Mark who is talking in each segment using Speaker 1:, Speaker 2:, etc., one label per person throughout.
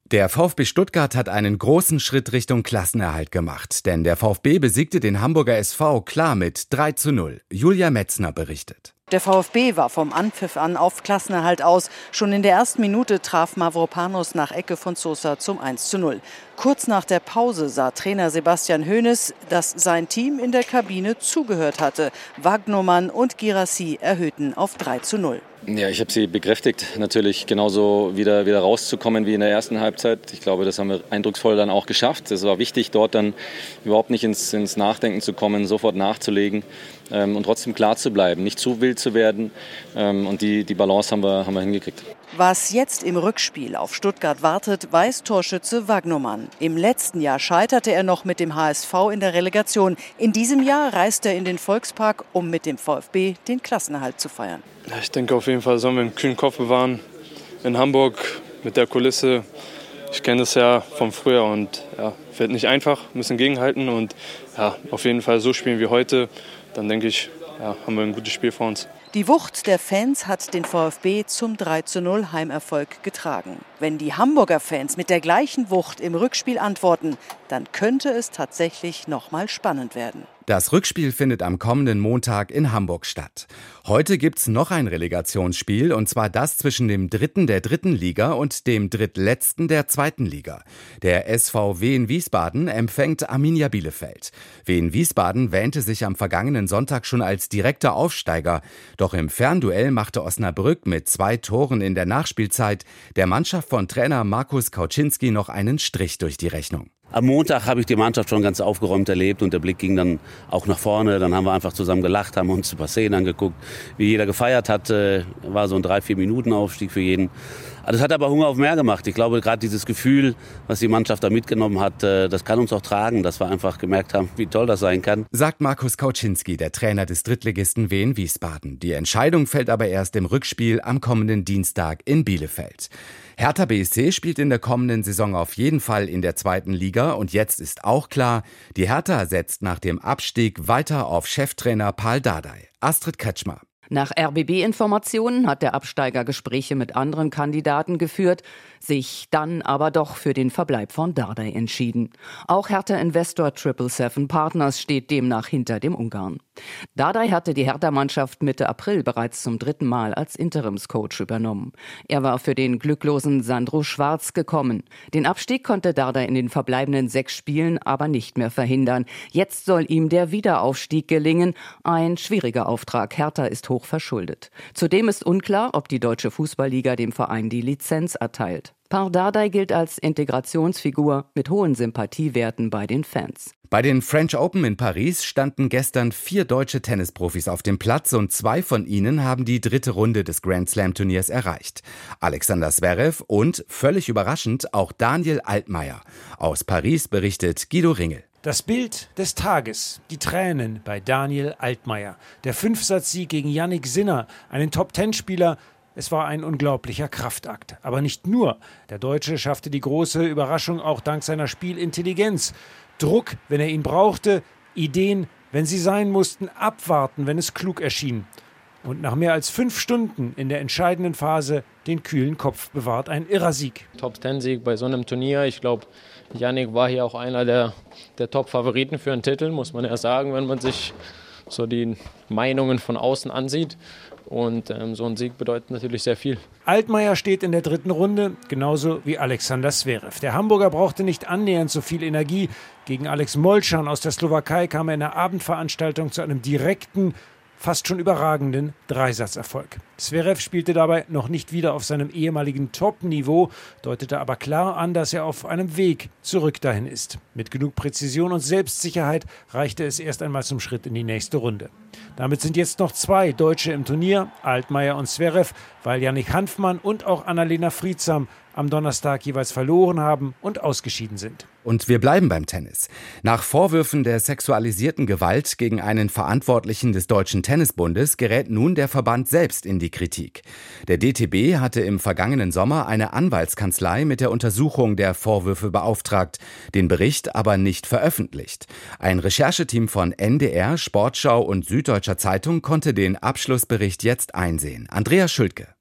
Speaker 1: Der VfB Stuttgart hat einen großen Schritt Richtung Klassenerhalt gemacht, denn der VfB besiegte den Hamburger SV klar mit 3:0. Julia Metzner berichtet.
Speaker 2: Der VfB war vom Anpfiff an auf Klassenerhalt aus. Schon in der ersten Minute traf Mavropanos nach Ecke von Sosa zum 1:0. Kurz nach der Pause sah Trainer Sebastian Hoeneß, dass sein Team in der Kabine zugehört hatte. Wagnoman und Guirassy erhöhten auf 3:0.
Speaker 3: Ja, ich habe sie bekräftigt, natürlich genauso wieder rauszukommen wie in der ersten Halbzeit. Ich glaube, das haben wir eindrucksvoll dann auch geschafft. Es war wichtig, dort dann überhaupt nicht ins Nachdenken zu kommen, sofort nachzulegen und trotzdem klar zu bleiben, nicht zu wild zu werden. Und die Balance haben wir hingekriegt.
Speaker 2: Was jetzt im Rückspiel auf Stuttgart wartet, weiß Torschütze Wagnoman. Im letzten Jahr scheiterte er noch mit dem HSV in der Relegation. In diesem Jahr reist er in den Volkspark, um mit dem VfB den Klassenerhalt zu feiern.
Speaker 4: Ja, ich denke, auf jeden Fall sollen wir einen kühlen Kopf bewahren. In Hamburg mit der Kulisse. Ich kenne das ja von früher und ja, wird nicht einfach, müssen gegenhalten und ja, auf jeden Fall so spielen wie heute. Dann denke ich, ja, haben wir ein gutes Spiel vor uns.
Speaker 2: Die Wucht der Fans hat den VfB zum 3:0 Heimerfolg getragen. Wenn die Hamburger Fans mit der gleichen Wucht im Rückspiel antworten, dann könnte es tatsächlich noch mal spannend werden.
Speaker 1: Das Rückspiel findet am kommenden Montag in Hamburg statt. Heute gibt's noch ein Relegationsspiel, und zwar das zwischen dem Dritten der dritten Liga und dem Drittletzten der zweiten Liga. Der SV Wien Wiesbaden empfängt Arminia Bielefeld. Wien Wiesbaden wähnte sich am vergangenen Sonntag schon als direkter Aufsteiger. Doch im Fernduell machte Osnabrück mit 2 Toren in der Nachspielzeit der Mannschaft von Trainer Markus Kauczynski noch einen Strich durch die Rechnung.
Speaker 5: Am Montag habe ich die Mannschaft schon ganz aufgeräumt erlebt und der Blick ging dann auch nach vorne. Dann haben wir einfach zusammen gelacht, haben uns ein paar Szenen angeguckt, wie jeder gefeiert hat. War so ein 3-4 Minuten Aufstieg für jeden. Das hat aber Hunger auf mehr gemacht. Ich glaube, gerade dieses Gefühl, was die Mannschaft da mitgenommen hat, das kann uns auch tragen, dass wir einfach gemerkt haben, wie toll das sein kann.
Speaker 1: Sagt Markus Kauczynski, der Trainer des Drittligisten Wien Wiesbaden. Die Entscheidung fällt aber erst im Rückspiel am kommenden Dienstag in Bielefeld. Hertha BSC spielt in der kommenden Saison auf jeden Fall in der zweiten Liga und jetzt ist auch klar, die Hertha setzt nach dem Abstieg weiter auf Cheftrainer Paul Dardai. Astrid Kretschmer.
Speaker 6: Nach RBB-Informationen hat der Absteiger Gespräche mit anderen Kandidaten geführt, sich dann aber doch für den Verbleib von Dardai entschieden. Auch Hertha-Investor 777 Partners steht demnach hinter dem Ungarn. Dardai hatte die Hertha-Mannschaft Mitte April bereits zum 3. Mal als Interimscoach übernommen. Er war für den glücklosen Sandro Schwarz gekommen. Den Abstieg konnte Dardai in den verbleibenden 6 Spielen aber nicht mehr verhindern. Jetzt soll ihm der Wiederaufstieg gelingen. Ein schwieriger Auftrag. Hertha ist hoch verschuldet. Zudem ist unklar, ob die Deutsche Fußballliga dem Verein die Lizenz erteilt. Paul Dardai gilt als Integrationsfigur mit hohen Sympathiewerten bei den Fans.
Speaker 1: Bei den French Open in Paris standen gestern 4 deutsche Tennisprofis auf dem Platz und 2 von ihnen haben die 3. Runde des Grand Slam Turniers erreicht. Alexander Zverev und, völlig überraschend, auch Daniel Altmaier. Aus Paris berichtet Guido Ringel.
Speaker 7: Das Bild des Tages, die Tränen bei Daniel Altmaier. Der 5-Satz-Sieg gegen Jannik Sinner, einen Top-10-Spieler. Es war ein unglaublicher Kraftakt. Aber nicht nur. Der Deutsche schaffte die große Überraschung auch dank seiner Spielintelligenz. Druck, wenn er ihn brauchte, Ideen, wenn sie sein mussten, abwarten, wenn es klug erschien. Und nach mehr als 5 Stunden in der entscheidenden Phase den kühlen Kopf bewahrt. Ein irrer Sieg.
Speaker 8: Top-10-Sieg bei so einem Turnier. Ich glaube, Jannik war hier auch einer der Top-Favoriten für einen Titel, muss man ja sagen, wenn man sich so die Meinungen von außen ansieht. Und so ein Sieg bedeutet natürlich sehr viel.
Speaker 7: Altmaier steht in der 3. Runde, genauso wie Alexander Zverev. Der Hamburger brauchte nicht annähernd so viel Energie. Gegen Alex Molchan aus der Slowakei kam er in der Abendveranstaltung zu einem direkten, fast schon überragenden Dreisatzerfolg. Zverev spielte dabei noch nicht wieder auf seinem ehemaligen Top-Niveau, deutete aber klar an, dass er auf einem Weg zurück dahin ist. Mit genug Präzision und Selbstsicherheit reichte es erst einmal zum Schritt in die nächste Runde. Damit sind jetzt noch 2 Deutsche im Turnier, Altmaier und Zverev, weil Jannik Hanfmann und auch Annalena Friedsam am Donnerstag jeweils verloren haben und ausgeschieden sind.
Speaker 1: Und wir bleiben beim Tennis. Nach Vorwürfen der sexualisierten Gewalt gegen einen Verantwortlichen des Deutschen Tennisbundes gerät nun der Verband selbst in die Kritik. Der DTB hatte im vergangenen Sommer eine Anwaltskanzlei mit der Untersuchung der Vorwürfe beauftragt, den Bericht aber nicht veröffentlicht. Ein Rechercheteam von NDR, Sportschau und Süddeutscher Zeitung konnte den Abschlussbericht jetzt einsehen. Andreas Schültke.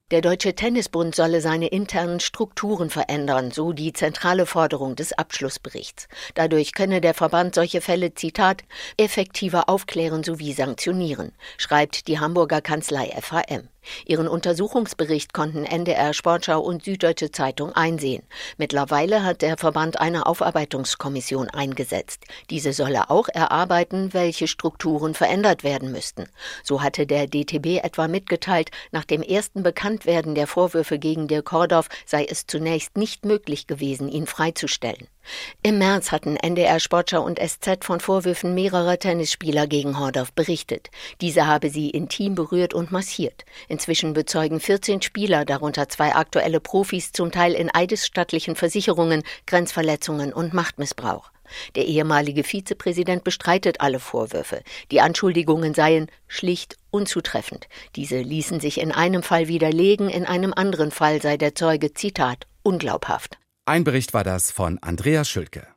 Speaker 9: Der Deutsche Tennisbund solle seine internen Strukturen verändern, so die zentrale Forderung des Abschlussberichts. Dadurch könne der Verband solche Fälle, Zitat, effektiver aufklären sowie sanktionieren, schreibt die Hamburger Kanzlei FHM. Ihren Untersuchungsbericht konnten NDR, Sportschau und Süddeutsche Zeitung einsehen. Mittlerweile hat der Verband eine Aufarbeitungskommission eingesetzt. Diese solle auch erarbeiten, welche Strukturen verändert werden müssten. So hatte der DTB etwa mitgeteilt, nach dem ersten Bekanntwerden der Vorwürfe gegen Dirk Hordorf sei es zunächst nicht möglich gewesen, ihn freizustellen. Im März hatten NDR, Sportschau und SZ von Vorwürfen mehrerer Tennisspieler gegen Hordorf berichtet. Diese habe sie intim berührt und massiert. Inzwischen bezeugen 14 Spieler, darunter 2 aktuelle Profis, zum Teil in eidesstattlichen Versicherungen, Grenzverletzungen und Machtmissbrauch. Der ehemalige Vizepräsident bestreitet alle Vorwürfe. Die Anschuldigungen seien schlicht unzutreffend. Diese ließen sich in einem Fall widerlegen, in einem anderen Fall sei der Zeuge, Zitat, unglaubhaft.
Speaker 1: Ein Bericht war das von Andreas Schülke.